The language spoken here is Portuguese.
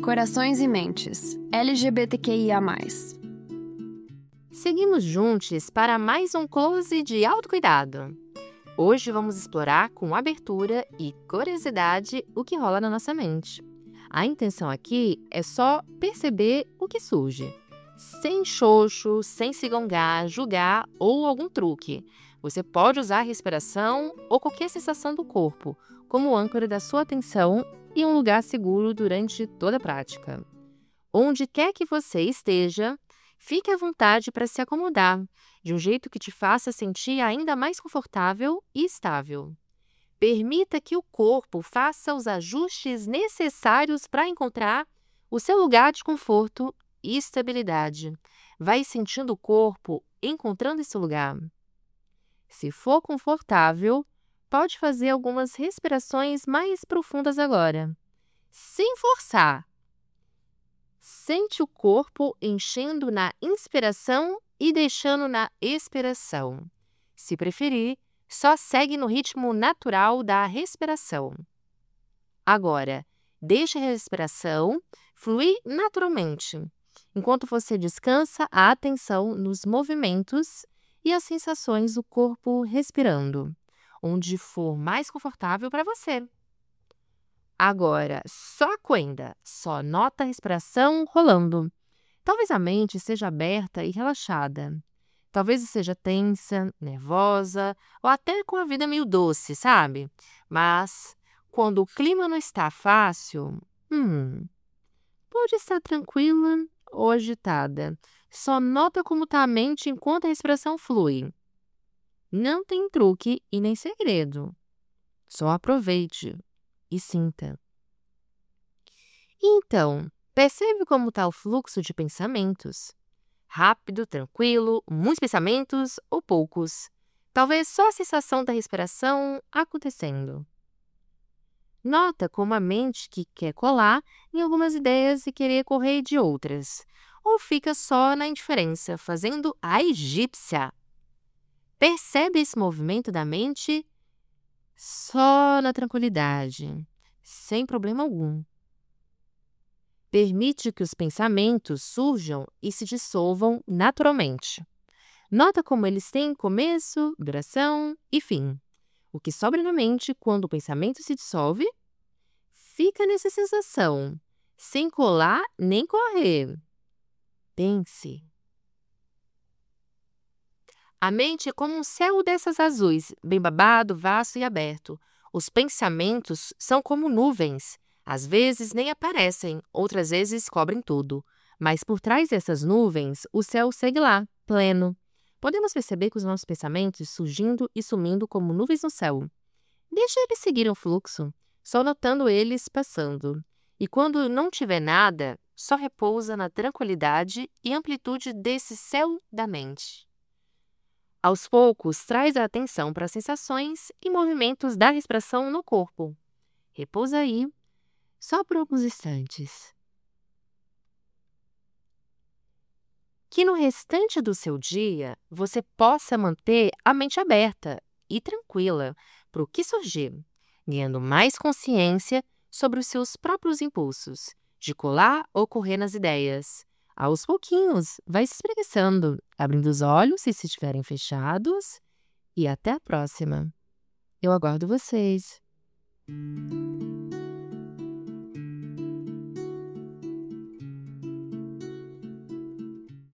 Corações e Mentes, LGBTQIA+. Seguimos juntos para mais um close de autocuidado. Hoje vamos explorar com abertura e curiosidade o que rola na nossa mente. A intenção aqui é só perceber o que surge, sem xoxo, sem se gongar, julgar ou algum truque. Você pode usar a respiração ou qualquer sensação do corpo como âncora da sua atenção e um lugar seguro durante toda a prática. Onde quer que você esteja, fique à vontade para se acomodar, de um jeito que te faça sentir ainda mais confortável e estável. Permita que o corpo faça os ajustes necessários para encontrar o seu lugar de conforto e estabilidade. Vai sentindo o corpo encontrando esse lugar. Se for confortável, pode fazer algumas respirações mais profundas agora, sem forçar. Sente o corpo enchendo na inspiração e deixando na expiração. Se preferir, só segue no ritmo natural da respiração. Agora, deixe a respiração fluir naturalmente, enquanto você descansa a atenção nos movimentos e as sensações do corpo respirando, onde for mais confortável para você. Agora, só acuenda, só nota a respiração rolando. Talvez a mente seja aberta e relaxada. Talvez esteja tensa, nervosa ou até com a vida meio doce, sabe? Mas, quando o clima não está fácil, pode estar tranquila ou agitada. Só nota como está a mente enquanto a respiração flui. Não tem truque e nem segredo. Só aproveite e sinta. Então, percebe como está o fluxo de pensamentos? Rápido, tranquilo, muitos pensamentos ou poucos? Talvez só a sensação da respiração acontecendo. Nota como a mente que quer colar em algumas ideias e querer correr de outras. Ou fica só na indiferença, fazendo a egípcia. Percebe esse movimento da mente só na tranquilidade, sem problema algum. Permite que os pensamentos surjam e se dissolvam naturalmente. Nota como eles têm começo, duração e fim. O que sobra na mente quando o pensamento se dissolve, fica nessa sensação, sem colar nem correr. Pense. A mente é como um céu dessas azuis, bem babado, vasto e aberto. Os pensamentos são como nuvens. Às vezes nem aparecem, outras vezes cobrem tudo. Mas por trás dessas nuvens, o céu segue lá, pleno. Podemos perceber que os nossos pensamentos surgindo e sumindo como nuvens no céu. Deixe eles seguirem o fluxo, só notando eles passando. E quando não tiver nada, só repousa na tranquilidade e amplitude desse céu da mente. Aos poucos, traz a atenção para as sensações e movimentos da respiração no corpo. Repousa aí, só por alguns instantes. Que no restante do seu dia, você possa manter a mente aberta e tranquila para o que surgir, ganhando mais consciência sobre os seus próprios impulsos, de colar ou correr nas ideias. Aos pouquinhos, vai se espreguiçando, abrindo os olhos se estiverem fechados, e até a próxima. Eu aguardo vocês.